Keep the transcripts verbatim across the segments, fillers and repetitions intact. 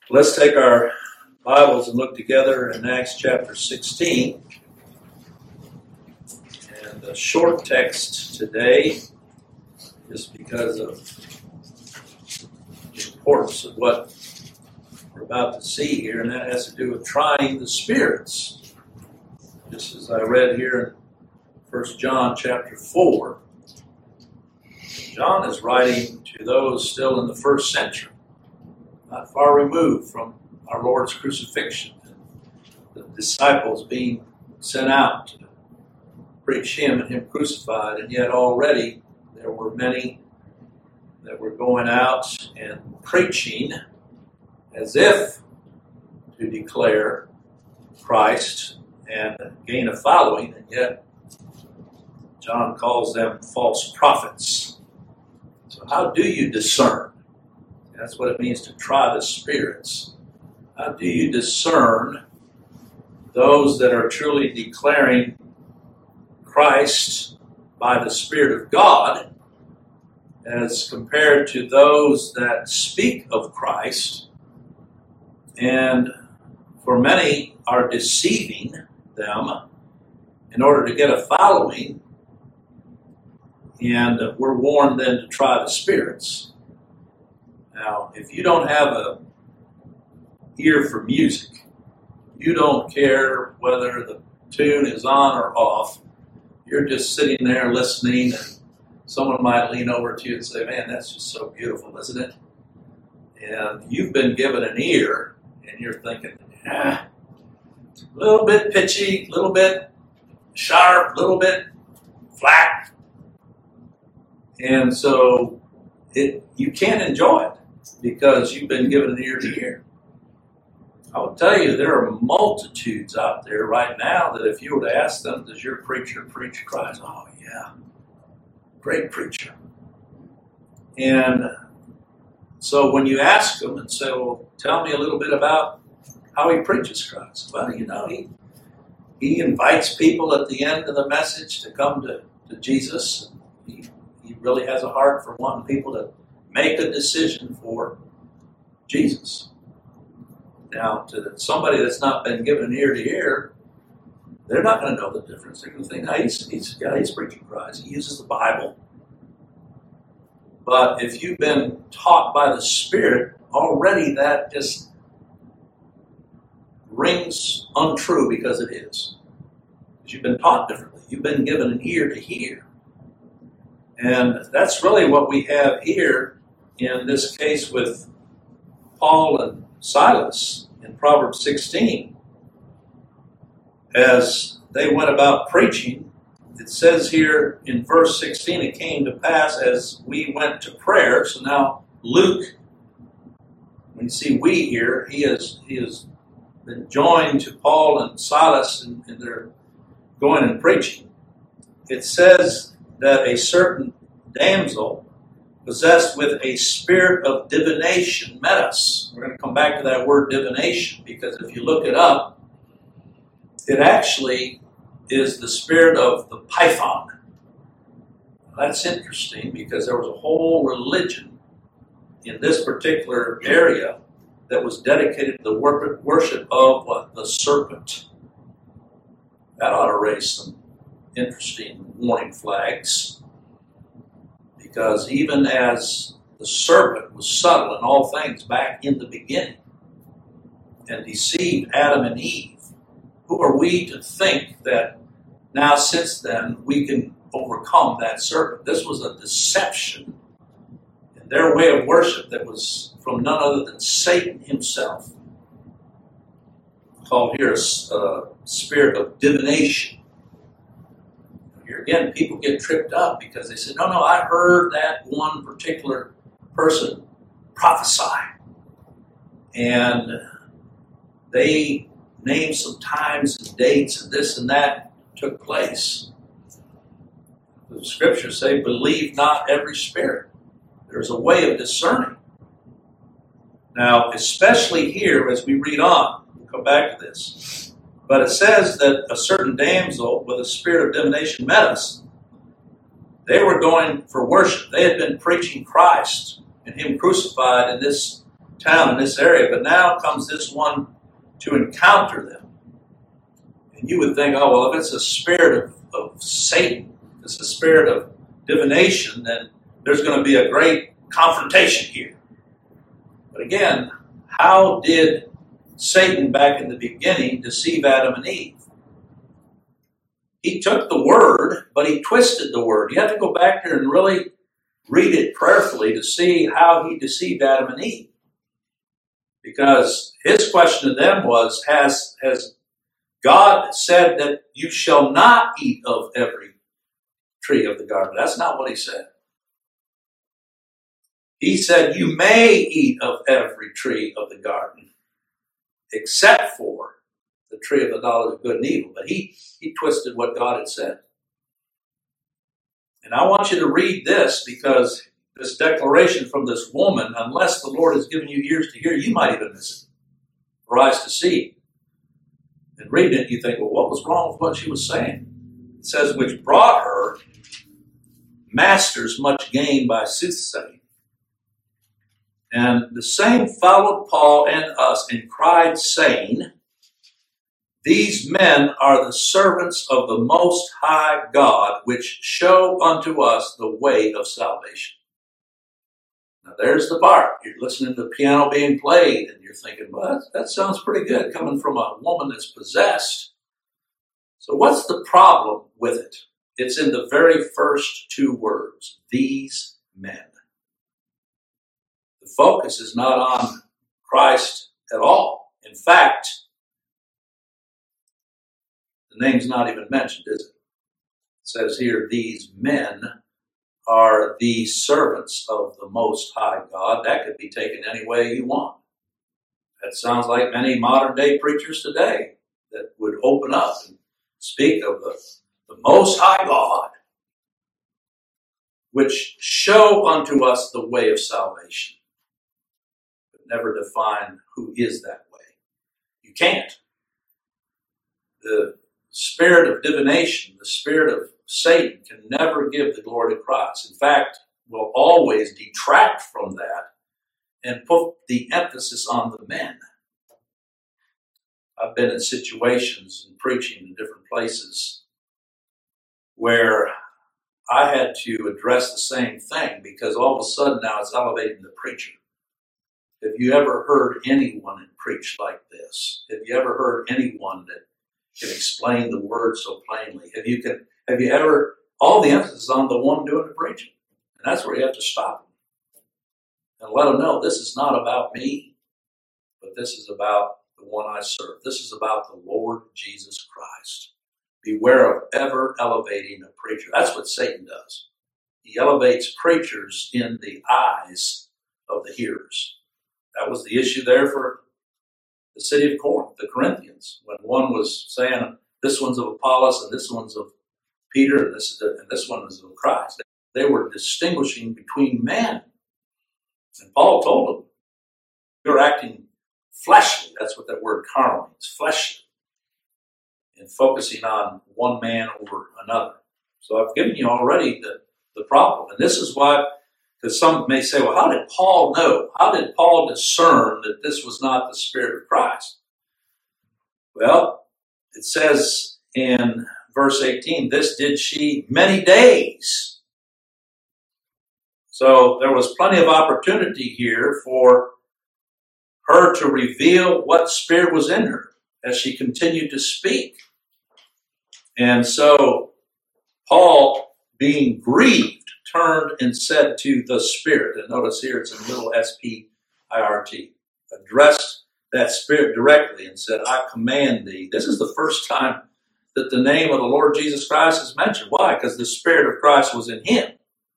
Let's take our Bibles and look together in Acts chapter sixteen. And the short text today, just because of the importance of what we're about to see here, and that has to do with trying the spirits. Just as I read here in First John chapter four. John is writing to those still in the first century, not far removed from our Lord's crucifixion, and the disciples being sent out to preach Him and Him crucified, and yet already there were many that were going out and preaching as if to declare Christ and gain a following, and yet John calls them false prophets. So how do you discern? That's what it means to try the spirits. How do you discern those that are truly declaring Christ by the Spirit of God as compared to those that speak of Christ and for many are deceiving them in order to get a following, and we're warned then to try the spirits. Now, if you don't have a ear for music, you don't care whether the tune is on or off, you're just sitting there listening, and someone might lean over to you and say, man, that's just so beautiful, isn't it? And you've been given an ear, and you're thinking, ah, a little bit pitchy, a little bit sharp, a little bit flat. And so it you can't enjoy it because you've been given an ear to hear. I will tell you, there are multitudes out there right now that if you were to ask them, does your preacher preach Christ? Oh, yeah. Great preacher. And so when you ask them and say, well, tell me a little bit about how he preaches Christ. Well, you know, he he invites people at the end of the message to come to, to Jesus. He, he really has a heart for wanting people to make a decision for Jesus. Now, to somebody that's not been given an ear to hear, they're not going to know the difference. They're going to think, oh, he's, he's, yeah, he's preaching Christ. He uses the Bible. But if you've been taught by the Spirit, already that just rings untrue because it is. Because you've been taught differently. You've been given an ear to hear. And that's really what we have here in this case with Paul and Silas in Proverbs sixteen. As they went about preaching, it says here in verse sixteen, it came to pass as we went to prayer. So now Luke, when you see we here, he has he has been joined to Paul and Silas, and, and they're going and preaching. It says that a certain damsel possessed with a spirit of divination met us. We're going to come back to that word divination, because if you look it up, it actually is the spirit of the Python. That's interesting, because there was a whole religion in this particular area that was dedicated to the worship of what? The serpent. That ought to raise some interesting warning flags. Because even as the serpent was subtle in all things back in the beginning and deceived Adam and Eve, who are we to think that now since then we can overcome that serpent? This was a deception in their way of worship that was from none other than Satan himself, called here a uh, spirit of divination. Here again, people get tripped up because they say, no, no, I heard that one particular person prophesy. And they name some times and dates and this and that took place. The scriptures say, believe not every spirit. There's a way of discerning. Now, especially here as we read on, we'll come back to this. But it says that a certain damsel with a spirit of divination met us. They were going for worship. They had been preaching Christ and Him crucified in this town in this area, but now comes this one to encounter them. And you would think, oh, well, if it's a spirit of, of Satan, if it's a spirit of divination, then there's going to be a great confrontation here. But again, how did Satan back in the beginning deceive Adam and Eve? He took the word, but he twisted the word. You have to go back there and really read it prayerfully to see how he deceived Adam and Eve. Because his question to them was, has, has God said that you shall not eat of every tree of the garden? That's not what he said. He said, you may eat of every tree of the garden, except for the tree of the knowledge of good and evil. But he, he twisted what God had said. And I want you to read this, because this declaration from this woman, unless the Lord has given you ears to hear, you might even miss it, or eyes to see. And reading it, you think, well, what was wrong with what she was saying? It says, which brought her masters much gain by soothsaying. And the same followed Paul and us, and cried, saying, these men are the servants of the Most High God, which show unto us the way of salvation. Now there's the part. You're listening to the piano being played, and you're thinking, well, that, that sounds pretty good, coming from a woman that's possessed. So what's the problem with it? It's in the very first two words, these men. The focus is not on Christ at all. In fact, the name's not even mentioned, is it? It says here, these men are the servants of the Most High God. That could be taken any way you want. That sounds like many modern day preachers today that would open up and speak of the, the Most High God, which show unto us the way of salvation, but never define who is that way. You can't. The spirit of divination, the spirit of Satan, can never give the glory to Christ. In fact, will always detract from that and put the emphasis on the men. I've been in situations and preaching in different places where I had to address the same thing, because all of a sudden now it's elevating the preacher. Have you ever heard anyone preach like this? Have you ever heard anyone that can explain the word so plainly? Have you can have you ever all the emphasis is on the one doing the preaching? And that's where you have to stop them and let them know this is not about me, but this is about the one I serve. This is about the Lord Jesus Christ. Beware of ever elevating a preacher. That's what Satan does. He elevates preachers in the eyes of the hearers. That was the issue there for the city of Corinth, the Corinthians, when one was saying, this one's of Apollos, and this one's of Peter, and this, and this one is of Christ. They were distinguishing between men. And Paul told them, you're acting fleshly. That's what that word carnal means, fleshly. And focusing on one man over another. So I've given you already the, the problem. And this is why, because some may say, well, how did Paul know? How did Paul discern that this was not the Spirit of Christ? Well, it says in verse eighteen, this did she many days. So there was plenty of opportunity here for her to reveal what spirit was in her as she continued to speak. And so Paul, being grieved, turned and said to the Spirit, and notice here it's in little S P I R T, addressed that Spirit directly and said, I command thee. This is the first time that the name of the Lord Jesus Christ is mentioned. Why? Because the Spirit of Christ was in him.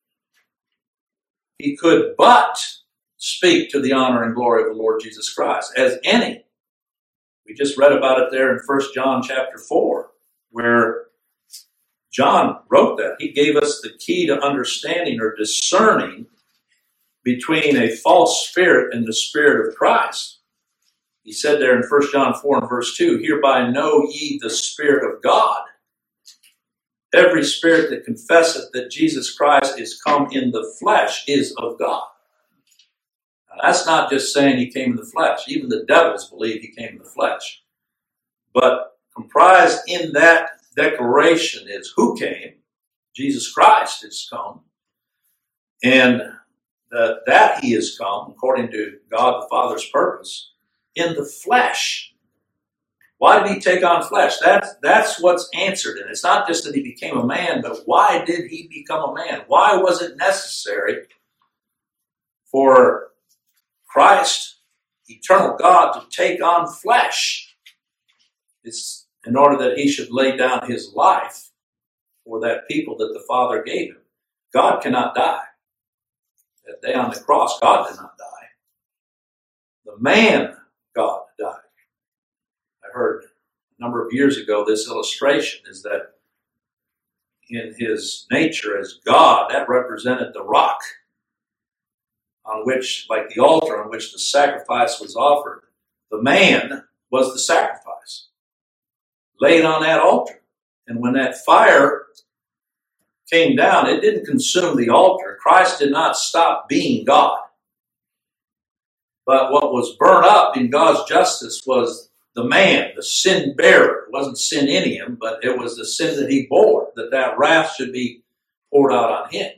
He could but speak to the honor and glory of the Lord Jesus Christ, as any. We just read about it there in First John chapter four, where John wrote that. He gave us the key to understanding or discerning between a false spirit and the Spirit of Christ. He said there in First John four and verse two, hereby know ye the Spirit of God. Every spirit that confesseth that Jesus Christ is come in the flesh is of God. Now That's not just saying he came in the flesh. Even the devils believe he came in the flesh. But comprised in that declaration is who came. Jesus Christ is come. And the, that he is come, according to God the Father's purpose, in the flesh. Why did he take on flesh? That's, that's what's answered in it. It's not just that he became a man, but why did he become a man? Why was it necessary for Christ, eternal God, to take on flesh? It's in order that he should lay down his life for that people that the Father gave him. God cannot die. That day on the cross, God did not die. The man, God, died. I heard a number of years ago this illustration is that in his nature as God, that represented the rock on which, like the altar on which the sacrifice was offered. The man was the sacrifice laid on that altar. And when that fire came down, it didn't consume the altar. Christ did not stop being God. But what was burned up in God's justice was the man, the sin bearer. It wasn't sin in him, but it was the sin that he bore, that that wrath should be poured out on him.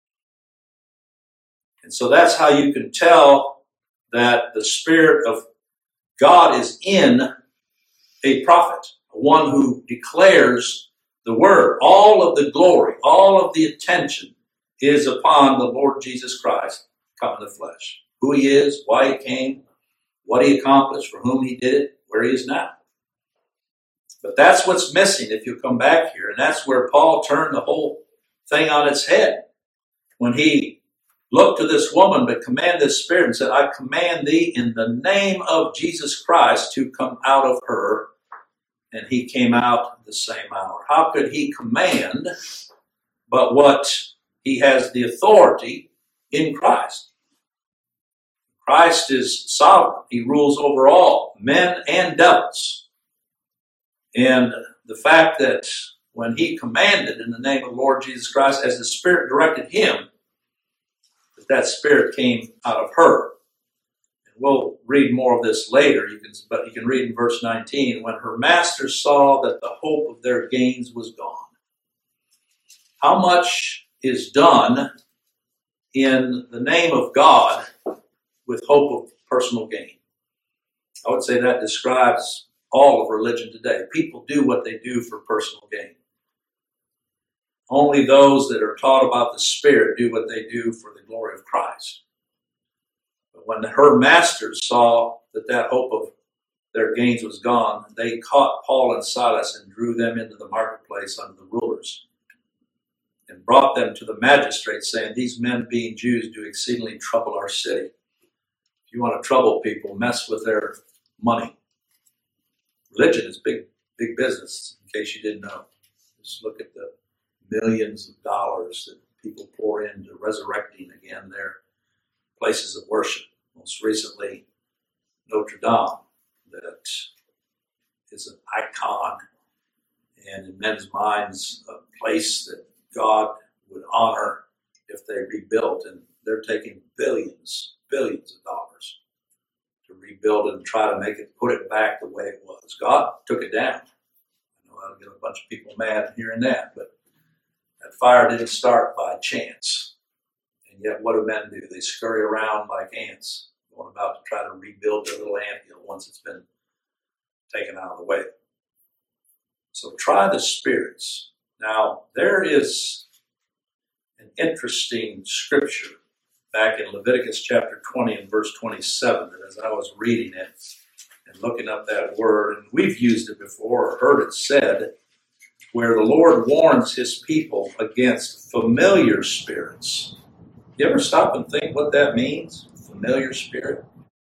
And so that's how you can tell that the Spirit of God is in a prophet, one who declares the word. All of the glory, all of the attention is upon the Lord Jesus Christ come in the flesh. Who he is, why he came, what he accomplished, for whom he did it, where he is now. But that's what's missing if you come back here. And that's where Paul turned the whole thing on its head. When he looked to this woman, but commanded this spirit and said, I command thee in the name of Jesus Christ to come out of her. And he came out the same hour. How could he command but what he has the authority in Christ? Christ is sovereign. He rules over all, men and devils. And the fact that when he commanded in the name of the Lord Jesus Christ, as the Spirit directed him, that that Spirit came out of her. And we'll read more of this later, you can, but you can read in verse nineteen, when her master saw that the hope of their gains was gone. How much is done in the name of God with hope of personal gain? I would say that describes all of religion today. People do what they do for personal gain. Only those that are taught about the Spirit do what they do for the glory of Christ. But when her masters saw that that hope of their gains was gone, they caught Paul and Silas and drew them into the marketplace under the rulers and brought them to the magistrates, saying, these men, being Jews, do exceedingly trouble our city. If you want to trouble people, mess with their money. Religion is big, big business, in case you didn't know. Just look at the millions of dollars that people pour into resurrecting again their places of worship. Most recently, Notre Dame, that is an icon and in men's minds a place that God would honor if they rebuilt. And they're taking billions, billions of dollars to rebuild it and try to make it, put it back the way it was. God took it down. I know I'll get a bunch of people mad hearing that, but that fire didn't start by chance. And yet what do men do? They scurry around like ants, going about to try to rebuild their little anthill once it's been taken out of the way. So try the spirits. Now, there is an interesting scripture back in Leviticus chapter twenty and verse twenty-seven, that as I was reading it and looking up that word, and we've used it before or heard it said, where the Lord warns his people against familiar spirits. You ever stop and think what that means? Familiar spirit.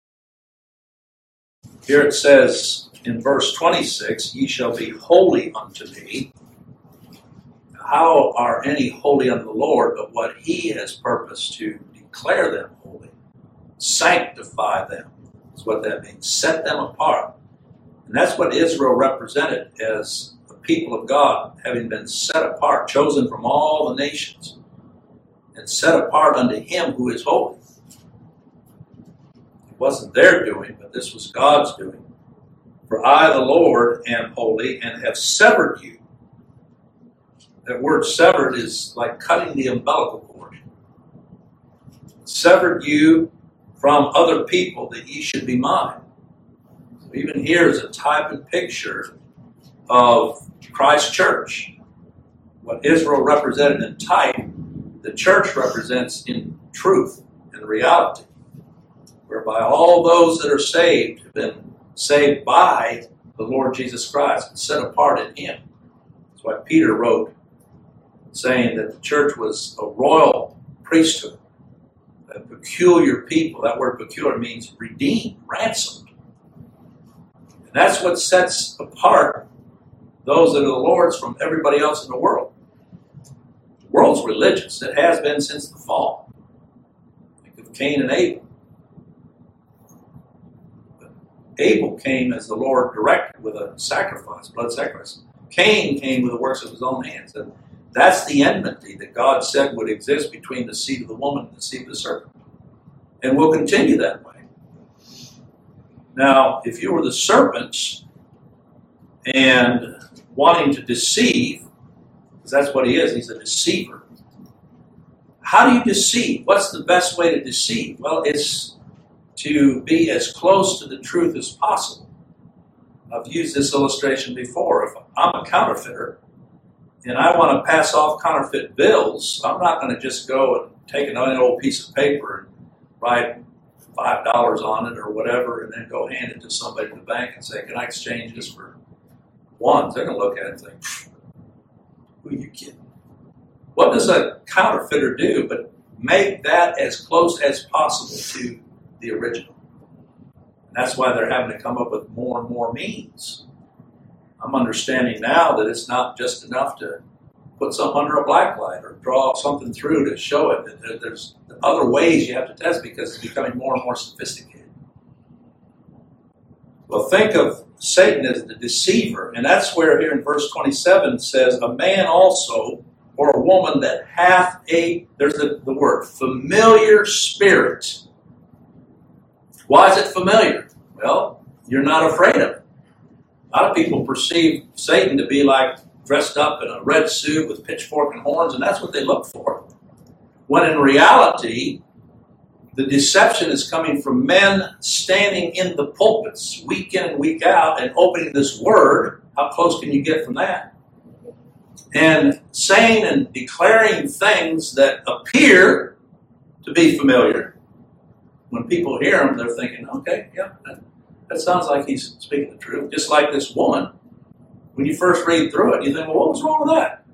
Here it says in verse twenty-six, ye shall be holy unto me. How are any holy unto the Lord but what he has purposed to declare them holy? Sanctify them is what that means. Set them apart. And that's what Israel represented as the people of God, having been set apart, chosen from all the nations, and set apart unto him who is holy. It wasn't their doing, but this was God's doing. For I, the Lord, am holy, and have severed you. That word severed is like cutting the umbilical cord. Severed you from other people, that ye should be mine. So even here is a type and picture of Christ's church. What Israel represented in type, the church represents in truth and reality, whereby all those that are saved have been saved by the Lord Jesus Christ and set apart in Him. That's why Peter wrote, saying that the church was a royal priesthood, a peculiar people. That word peculiar means redeemed, ransomed. And that's what sets apart those that are the Lord's from everybody else in the world. The world's religious. It has been since the fall. Think of Cain and Abel. But Abel came as the Lord directed with a sacrifice, blood sacrifice. Cain came with the works of his own hands. And that's the enmity that God said would exist between the seed of the woman and the seed of the serpent. And will continue that way. Now, if you were the serpents and wanting to deceive, because that's what he is, he's a deceiver. How do you deceive? What's the best way to deceive? Well, it's to be as close to the truth as possible. I've used this illustration before. If I'm a counterfeiter, and I want to pass off counterfeit bills, I'm not going to just go and take an old piece of paper and write five dollars on it or whatever, and then go hand it to somebody at the bank and say, can I exchange this for ones? They're going to look at it and think, who are you kidding? What does a counterfeiter do but make that as close as possible to the original? And that's why they're having to come up with more and more means. I'm understanding now that it's not just enough to put something under a black light or draw something through to show it. That there's other ways you have to test because it's becoming more and more sophisticated. Well, think of Satan as the deceiver, and that's where here in verse twenty-seven says, a man also, or a woman that hath a, there's the, the word, familiar spirit. Why is it familiar? Well, you're not afraid of it. A lot of people perceive Satan to be like dressed up in a red suit with pitchfork and horns, and that's what they look for. When in reality, the deception is coming from men standing in the pulpits week in and week out and opening this word. How close can you get from that? And saying and declaring things that appear to be familiar. When people hear them, they're thinking, okay, yeah, that, that sounds like he's speaking the truth. Just like this woman. When you first read through it, you think, well, what was wrong with that?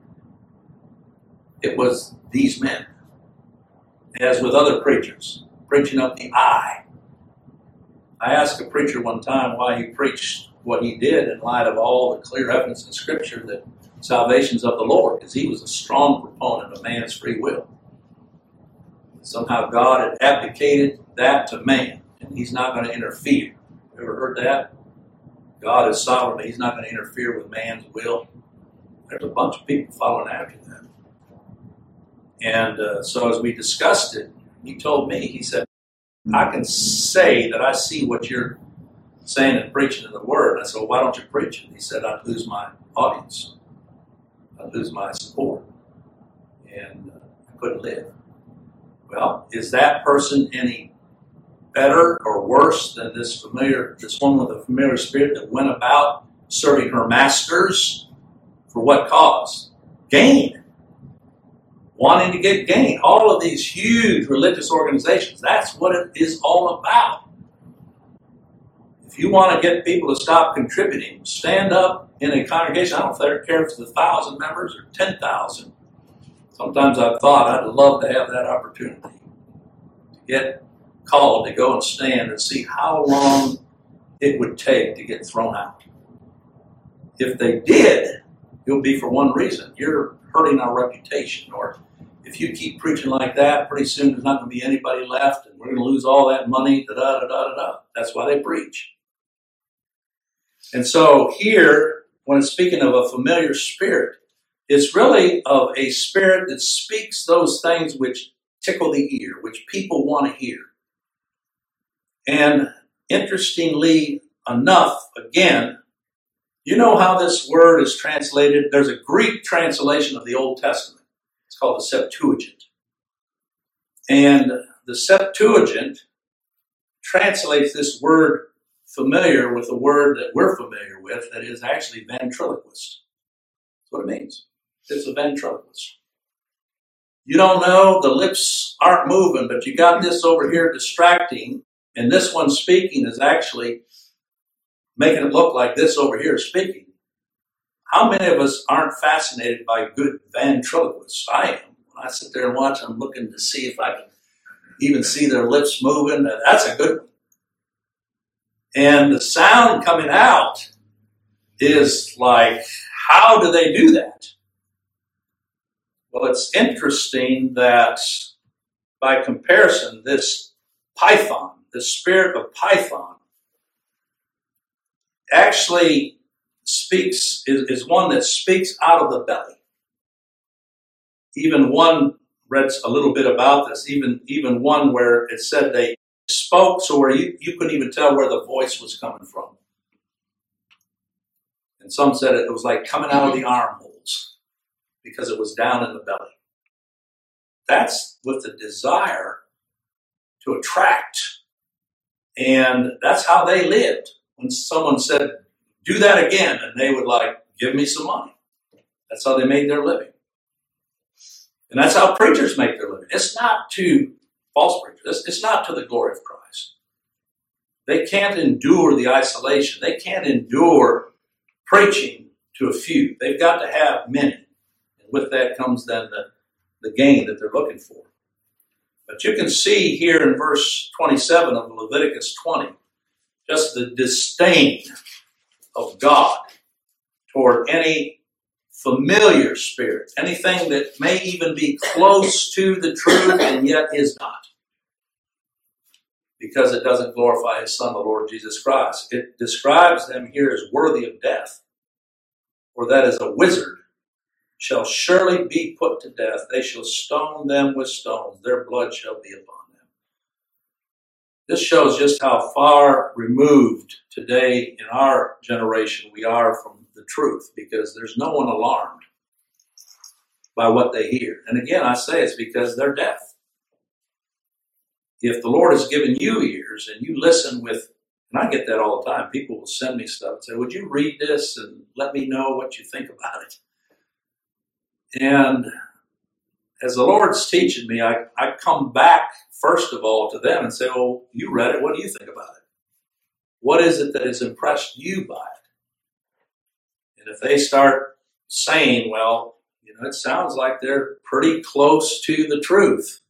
It was these men. As with other preachers, preaching up the I. I asked a preacher one time why he preached what he did in light of all the clear evidence in Scripture that salvation's of the Lord, because he was a strong proponent of man's free will. Somehow God had abdicated that to man, and he's not going to interfere. Ever heard that? God is sovereign, but he's not going to interfere with man's will. There's a bunch of people following after that. And uh, so as we discussed it, he told me, he said, I can say that I see what you're saying and preaching in the Word. I said, well, why don't you preach it? He said, I'd lose my audience. I'd lose my support. And uh, I couldn't live. Well, is that person any better or worse than this familiar, this woman with a familiar spirit that went about serving her masters for what cause? Gain. Wanting to get gain. All of these huge religious organizations, that's what it is all about. If you want to get people to stop contributing, stand up in a congregation. I don't care if it's a thousand members or ten thousand. Sometimes I've thought I'd love to have that opportunity to get called to go and stand and see how long it would take to get thrown out. If they did, it would be for one reason. You're hurting our reputation. Or if you keep preaching like that, pretty soon there's not going to be anybody left and we're going to lose all that money, da-da-da-da-da-da. That's why they preach. And so here, when it's speaking of a familiar spirit, it's really of a spirit that speaks those things which tickle the ear, which people want to hear. And interestingly enough, again, you know how this word is translated? There's a Greek translation of the Old Testament. It's called the Septuagint. And the Septuagint translates this word familiar with a word that we're familiar with that is actually ventriloquist. That's what it means. It's a ventriloquist. You don't know, the lips aren't moving, but you got this over here distracting, and this one speaking is actually making it look like this over here is speaking. How many of us aren't fascinated by good ventriloquists? I am. When I sit there and watch, I'm looking to see if I can even see their lips moving. That's a good one. And the sound coming out is like, how do they do that? Well, it's interesting that by comparison, this Python, the spirit of Python, actually speaks, is, is one that speaks out of the belly. Even one, read a little bit about this, even, even one where it said they spoke so where you, you couldn't even tell where the voice was coming from. And some said it was like coming out of the armholes because it was down in the belly. That's with the desire to attract. And that's how they lived. When someone said, do that again, and they would like, give me some money. That's how they made their living. And that's how preachers make their living. It's not to false preachers. It's, it's not to the glory of Christ. They can't endure the isolation. They can't endure preaching to a few. They've got to have many. And with that comes then the, the gain that they're looking for. But you can see here in verse twenty-seven of Leviticus twenty, just the disdain of God toward any familiar spirit, anything that may even be close to the truth and yet is not, because it doesn't glorify his Son, the Lord Jesus Christ. It describes them here as worthy of death, or that as a wizard shall surely be put to death. They shall stone them with stones. Their blood shall be upon them. This shows just how far removed today in our generation we are from the truth, because there's no one alarmed by what they hear. And again, I say it's because they're deaf. If the Lord has given you ears and you listen with, and I get that all the time, people will send me stuff and say, would you read this and let me know what you think about it? And as the Lord's teaching me, I, I come back first of all to them and say, well, you read it, what do you think about it? What is it that has impressed you by it? And if they start saying, well, you know, it sounds like they're pretty close to the truth.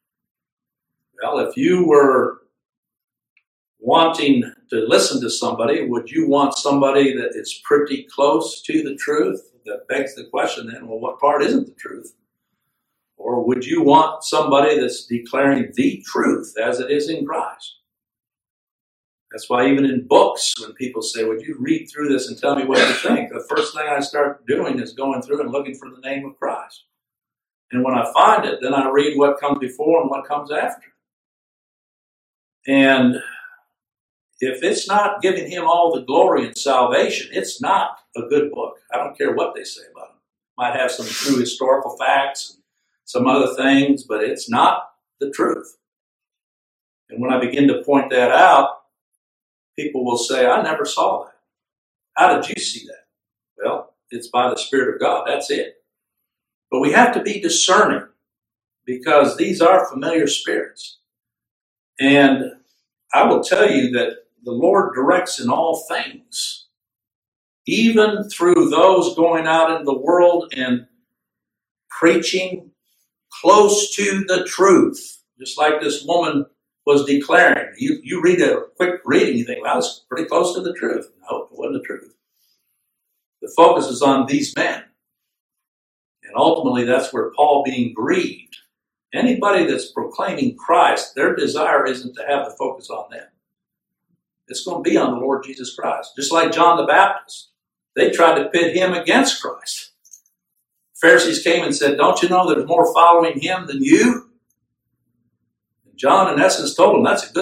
Well, if you were wanting to listen to somebody, would you want somebody that is pretty close to the truth? That begs the question then, well, what part isn't the truth? Or would you want somebody that's declaring the truth as it is in Christ? That's why even in books, when people say, would you read through this and tell me what you think? The first thing I start doing is going through and looking for the name of Christ. And when I find it, then I read what comes before and what comes after. And if it's not giving him all the glory and salvation, it's not a good book. I don't care what they say about him. Might have some true historical facts and some other things, but it's not the truth. And when I begin to point that out, people will say, I never saw that. How did you see that? Well, it's by the Spirit of God. That's it. But we have to be discerning, because these are familiar spirits. And I will tell you that the Lord directs in all things, even through those going out into the world and preaching close to the truth, just like this woman was declaring. You, you read a quick reading, you think, well, that's pretty close to the truth. No, it wasn't the truth. The focus is on these men. And ultimately, that's where Paul being grieved. Anybody that's proclaiming Christ, their desire isn't to have the focus on them. It's going to be on the Lord Jesus Christ. Just like John the Baptist. They tried to pit him against Christ. Pharisees came and said, don't you know there's more following him than you? And John, in essence, told them that's a good thing.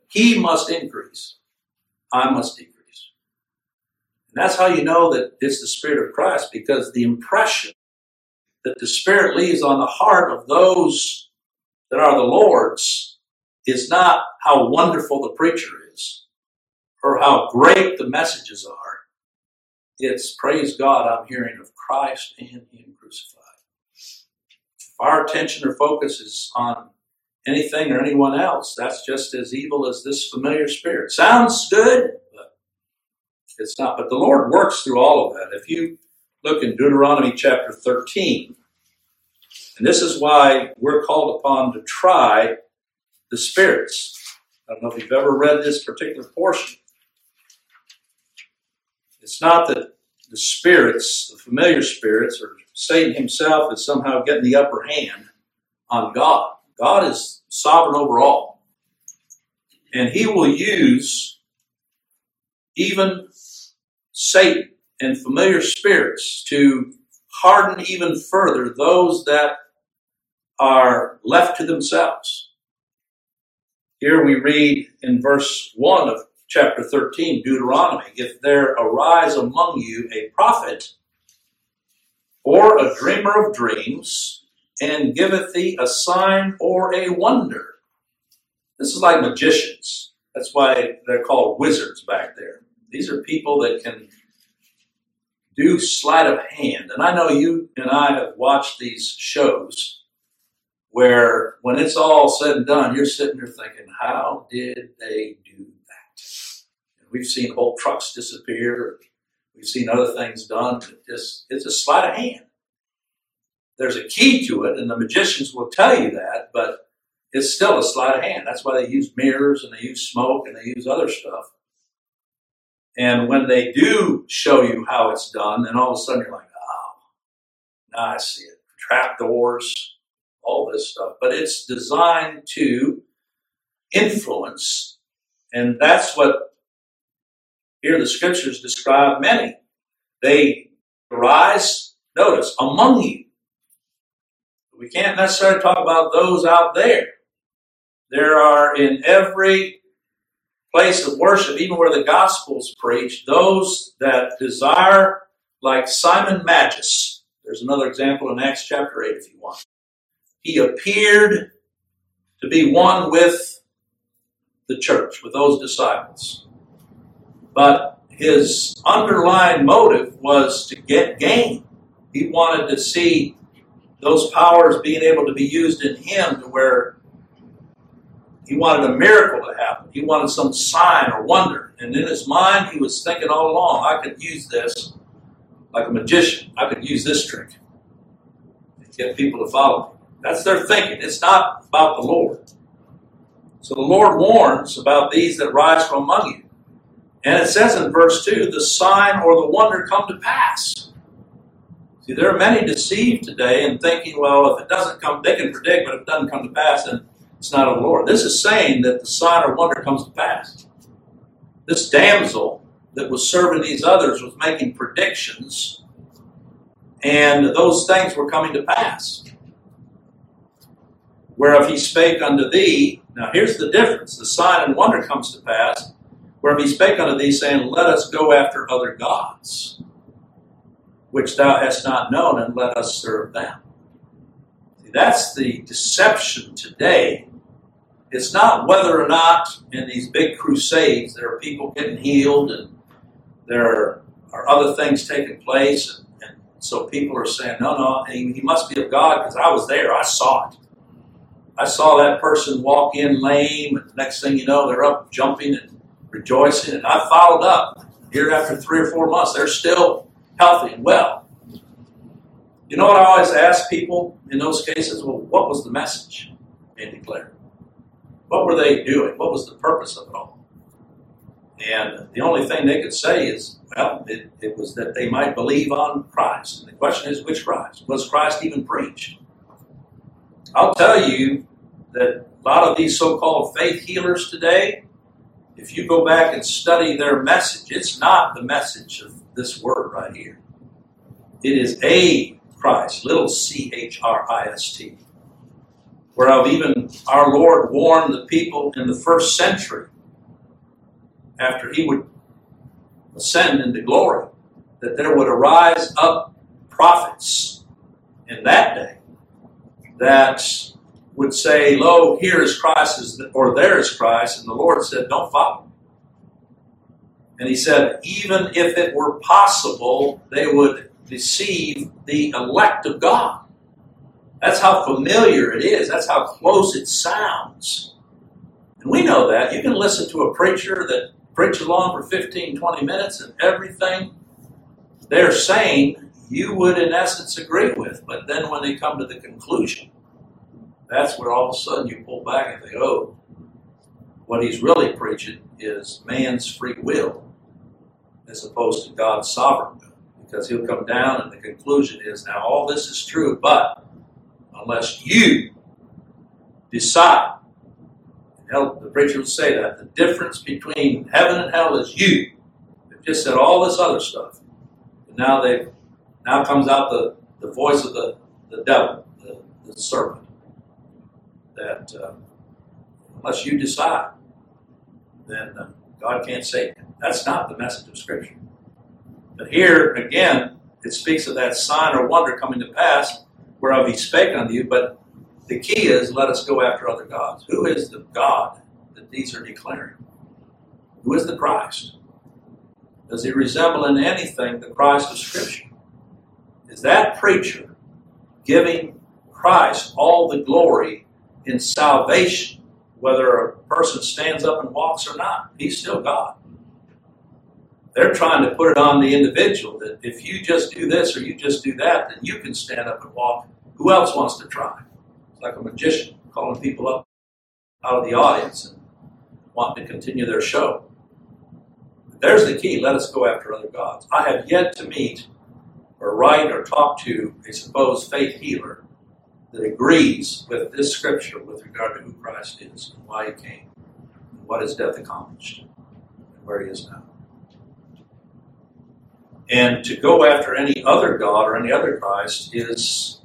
He must increase. I must decrease. And that's how you know that it's the Spirit of Christ, because the impression that the Spirit leaves on the heart of those that are the Lord's is not how wonderful the preacher is or how great the messages are. It's, praise God, I'm hearing of Christ and Him crucified. If our attention or focus is on anything or anyone else, that's just as evil as this familiar spirit. Sounds good, but it's not. But the Lord works through all of that. If you look in Deuteronomy chapter thirteen, and this is why we're called upon to try the spirits. I don't know if you've ever read this particular portion. It's not that the spirits, the familiar spirits, or Satan himself is somehow getting the upper hand on God. God is sovereign over all. And He will use even Satan and familiar spirits to harden even further those that are left to themselves. Here we read in verse one of chapter thirteen, Deuteronomy, if there arise among you a prophet or a dreamer of dreams, and giveth thee a sign or a wonder. This is like magicians. That's why they're called wizards back there. These are people that can do sleight of hand. And I know you and I have watched these shows where when it's all said and done, you're sitting there thinking, how did they do that? And we've seen whole trucks disappear. We've seen other things done. It just, it's a sleight of hand. There's a key to it, and the magicians will tell you that, but it's still a sleight of hand. That's why they use mirrors, and they use smoke, and they use other stuff. And when they do show you how it's done, then all of a sudden you're like, oh, now I see it. Trap doors, all this stuff. But it's designed to influence, and that's what here the scriptures describe many. They arise, notice, among you. We can't necessarily talk about those out there. There are in every place of worship, even where the gospel's preached, those that desire, like Simon Magus. There's another example in Acts chapter eight if you want. He appeared to be one with the church, with those disciples. But his underlying motive was to get gain. He wanted to see those powers being able to be used in him to where he wanted a miracle to happen. He wanted some sign or wonder. And in his mind, he was thinking all along, I could use this like a magician. I could use this trick to get people to follow me. That's their thinking. It's not about the Lord. So the Lord warns about these that rise from among you. And it says in verse two, the sign or the wonder come to pass. See, there are many deceived today and thinking, well, if it doesn't come, they can predict, but if it doesn't come to pass, then it's not of the Lord. This is saying that the sign or wonder comes to pass. This damsel that was serving these others was making predictions, and those things were coming to pass. Whereof he spake unto thee, now here's the difference. The sign and wonder comes to pass, whereof he spake unto thee, saying, let us go after other gods, which thou hast not known, and let us serve them. See, that's the deception today. It's not whether or not in these big crusades there are people getting healed and there are other things taking place. And, and so people are saying, no, no, he, he must be of God because I was there. I saw it. I saw that person walk in lame, and the next thing you know, they're up jumping and rejoicing. And I followed up. Here after three or four months, they're still healthy and well. You know what I always ask people in those cases? Well, what was the message being declared? What were they doing? What was the purpose of it all? And the only thing they could say is, well, it, it was that they might believe on Christ. And the question is, which Christ? Was Christ even preached? I'll tell you that a lot of these so-called faith healers today, if you go back and study their message, it's not the message of this word right here. It is a Christ, little C H R I S T. Whereof even our Lord warned the people in the first century after he would ascend into glory, that there would arise up prophets in that day that would say, lo, here is Christ, or there is Christ. And the Lord said, don't follow. And he said, even if it were possible, they would deceive the elect of God. That's how familiar it is. That's how close it sounds. And we know that. You can listen to a preacher that preaches along for fifteen, twenty minutes, and everything they're saying you would in essence agree with. But then when they come to the conclusion, that's where all of a sudden you pull back and think, oh, what he's really preaching is man's free will as opposed to God's sovereign will. Because he'll come down and the conclusion is, now all this is true, but unless you decide, and hell, the preacher would say that, the difference between heaven and hell is you. They've just said all this other stuff. And now they now comes out the, the voice of the, the devil, the, the serpent. That uh, unless you decide, then uh, God can't save you. That's not the message of Scripture. But here, again, it speaks of that sign or wonder coming to pass, whereof he spake unto you. But the key is, let us go after other gods. Who is the God that these are declaring? Who is the Christ? Does he resemble in anything the Christ of Scripture? Is that preacher giving Christ all the glory in salvation, whether a person stands up and walks or not? He's still God. They're trying to put it on the individual that if you just do this or you just do that, then you can stand up and walk. Who else wants to try? It's like a magician calling people up out of the audience and wanting to continue their show. But there's the key. Let us go after other gods. I have yet to meet or write or talk to a supposed faith healer that agrees with this scripture with regard to who Christ is and why he came and what his death accomplished and where he is now. And to go after any other God or any other Christ is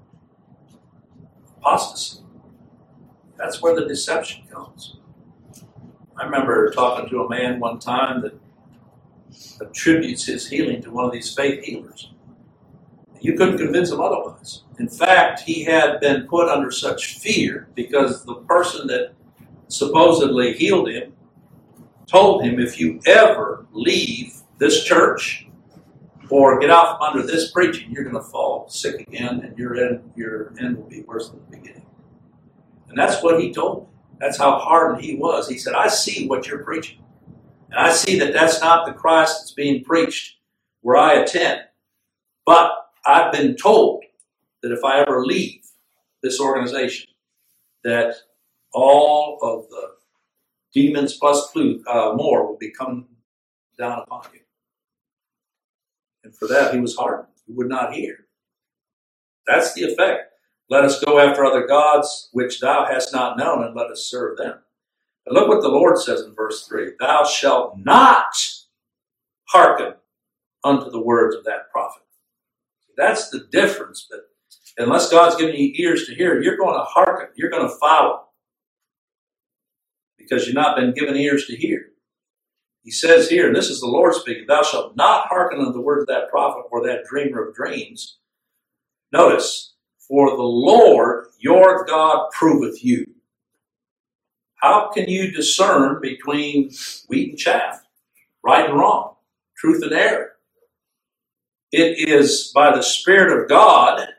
apostasy. That's where the deception comes. I remember talking to a man one time that attributes his healing to one of these faith healers. You couldn't convince him otherwise. In fact, he had been put under such fear because the person that supposedly healed him told him, if you ever leave this church or get out from under this preaching, you're going to fall sick again and your end, your end will be worse than the beginning. And that's what he told me. That's how hardened he was. He said, I see what you're preaching. And I see that that's not the Christ that's being preached where I attend. But I've been told that if I ever leave this organization, that all of the demons plus uh, more will be coming down upon you. And for that, he was hardened. He would not hear. That's the effect. Let us go after other gods, which thou hast not known, and let us serve them. But look what the Lord says in verse three. Thou shalt not hearken unto the words of that prophet. That's the difference. But unless God's giving you ears to hear, you're going to hearken. You're going to follow. Because you've not been given ears to hear. He says here, and this is the Lord speaking, thou shalt not hearken unto the words of that prophet or that dreamer of dreams. Notice, for the Lord your God proveth you. How can you discern between wheat and chaff, right and wrong, truth and error? It is by the Spirit of God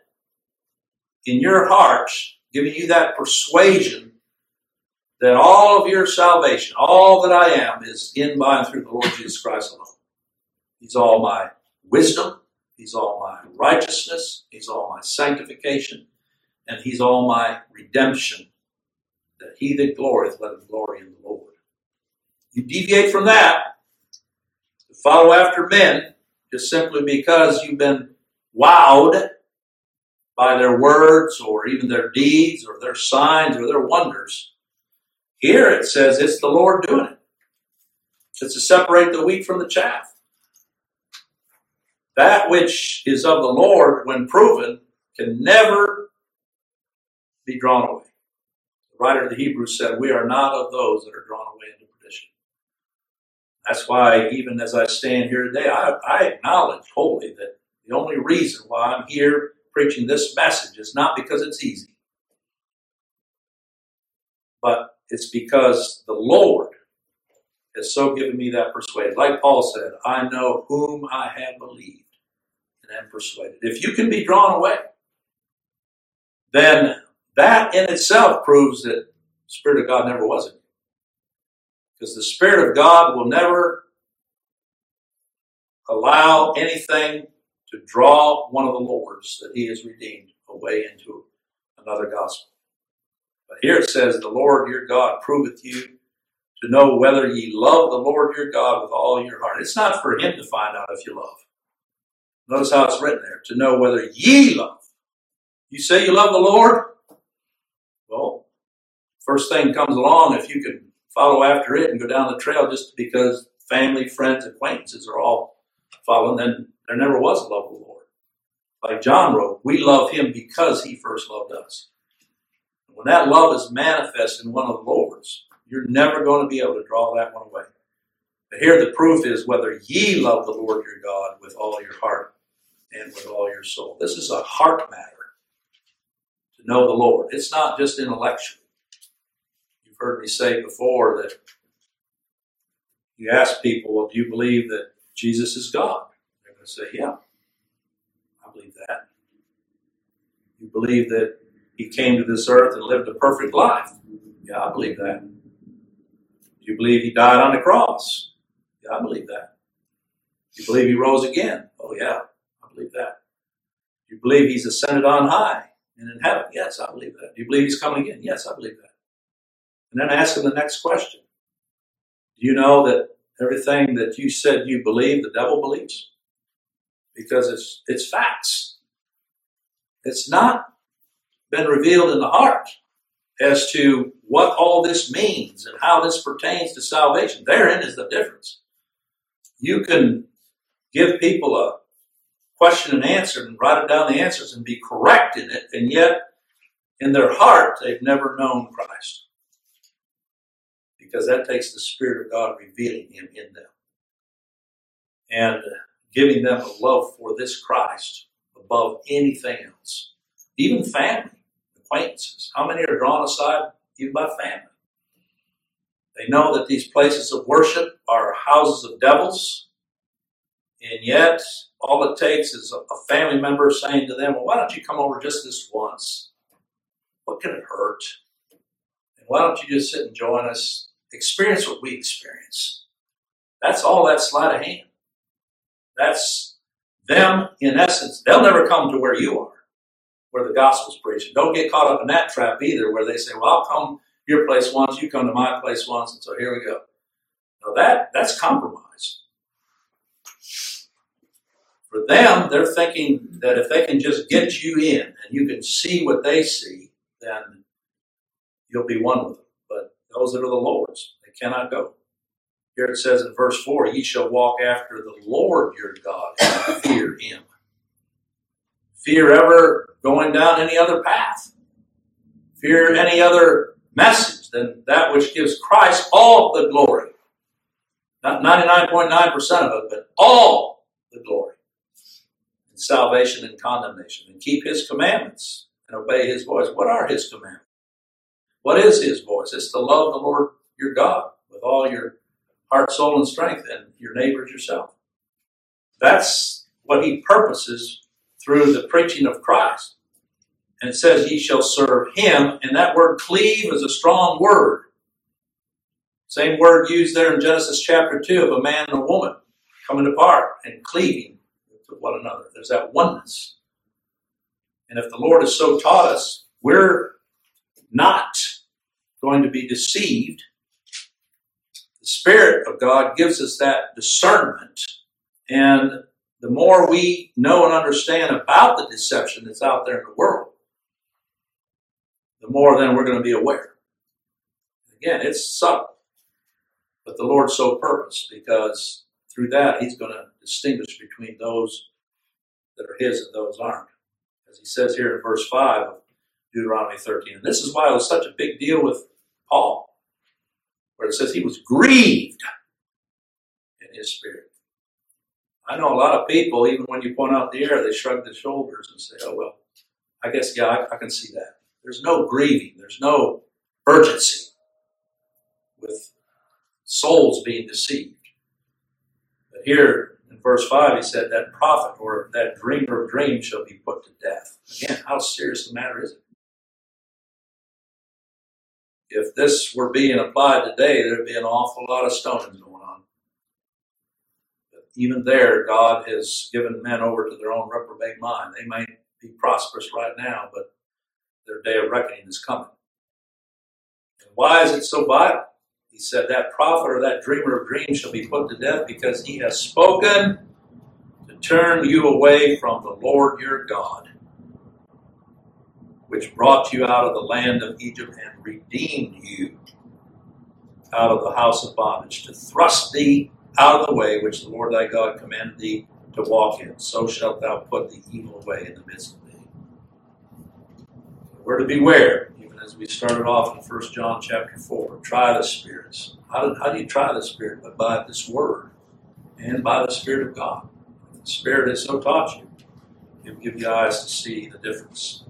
in your hearts giving you that persuasion that all of your salvation, all that I am, is in, by, and through the Lord Jesus Christ alone. He's all my wisdom. He's all my righteousness. He's all my sanctification. And he's all my redemption. That he that glorieth, let him glory in the Lord. You deviate from that to follow after men just simply because you've been wowed by their words or even their deeds or their signs or their wonders. Here it says it's the Lord doing it. It's to separate the wheat from the chaff. That which is of the Lord, when proven, can never be drawn away. The writer of the Hebrews said, we are not of those that are drawn away into perdition. That's why even as I stand here today, I, I acknowledge wholly that the only reason why I'm here preaching this message is not because it's easy, but it's because the Lord has so given me that persuasion. Like Paul said, I know whom I have believed and am persuaded. If you can be drawn away, then that in itself proves that the Spirit of God never was in you. Because the Spirit of God will never allow anything to draw one of the Lord's that he has redeemed away into another gospel. But here it says, the Lord your God proveth you to know whether ye love the Lord your God with all your heart. It's not for him to find out if you love. Notice how it's written there, to know whether ye love. You say you love the Lord? Well, first thing comes along, if you can follow after it and go down the trail just because family, friends, acquaintances are all following, then there never was a love of the Lord. Like John wrote, we love him because he first loved us. When that love is manifest in one of the Lord's, you're never going to be able to draw that one away. But here the proof is whether ye love the Lord your God with all your heart and with all your soul. This is a heart matter to know the Lord. It's not just intellectual. You've heard me say before that you ask people, well, do you believe that Jesus is God? They're going to say, yeah, I believe that. You believe that he came to this earth and lived a perfect life? Yeah, I believe that. Do you believe he died on the cross? Yeah, I believe that. Do you believe he rose again? Oh, yeah, I believe that. Do you believe he's ascended on high and in heaven? Yes, I believe that. Do you believe he's coming again? Yes, I believe that. And then ask him the next question. Do you know that everything that you said you believe, the devil believes? Because it's it's facts. It's not been revealed in the heart as to what all this means and how this pertains to salvation. Therein is the difference. You can give people a question and answer and write it down the answers and be correct in it, and yet in their heart they've never known Christ. Because that takes the Spirit of God revealing him in them and giving them a love for this Christ above anything else. Even family, acquaintances. How many are drawn aside even by family? They know that these places of worship are houses of devils, and yet all it takes is a family member saying to them, well, why don't you come over just this once? What can it hurt? And why don't you just sit and join us? Experience what we experience. That's all that sleight of hand. That's them, in essence. They'll never come to where you are, where the gospel's preaching. Don't get caught up in that trap either, where they say, well, I'll come to your place once, you come to my place once, and so here we go. Now that, that's compromise. For them, they're thinking that if they can just get you in and you can see what they see, then you'll be one with them. But those that are the Lord's, they cannot go. Here it says in verse four, ye shall walk after the Lord your God and fear him. Fear ever going down any other path. Fear any other message than that which gives Christ all the glory. Not ninety-nine point nine percent of it, but all the glory. And salvation and condemnation. And keep his commandments and obey his voice. What are his commandments? What is his voice? It's to love the Lord your God with all your heart, soul, and strength, and your neighbor as yourself. That's what he purposes through the preaching of Christ. And it says, ye shall serve him, and that word cleave is a strong word. Same word used there in Genesis chapter two of a man and a woman coming apart and cleaving to one another. There's that oneness. And if the Lord has so taught us, we're not going to be deceived. The Spirit of God gives us that discernment, and the more we know and understand about the deception that's out there in the world, the more then we're going to be aware. Again, it's subtle, but the Lord so purposed, because through that he's going to distinguish between those that are his and those aren't. As he says here in verse five of Deuteronomy thirteen. And this is why it was such a big deal with Paul, where it says he was grieved in his spirit. I know a lot of people, even when you point out the error, they shrug their shoulders and say, oh, well, I guess, yeah, I, I can see that. There's no grieving. There's no urgency with souls being deceived. But here in verse five, he said that prophet or that dreamer of dreams shall be put to death. Again, how serious a matter is it? If this were being applied today, there'd be an awful lot of stoning going on. But even there, God has given men over to their own reprobate mind. They might be prosperous right now, but their day of reckoning is coming. And why is it so vital? He said that prophet or that dreamer of dreams shall be put to death because he has spoken to turn you away from the Lord your God, which brought you out of the land of Egypt and redeemed you out of the house of bondage, to thrust thee out of the way which the Lord thy God commanded thee to walk in. So shalt thou put the evil away in the midst of thee. We're to beware, even as we started off in First John chapter four. Try the spirits. How do, how do you try the spirit? But by this word and by the Spirit of God. If the Spirit has so taught you, He'll give you eyes to see the difference.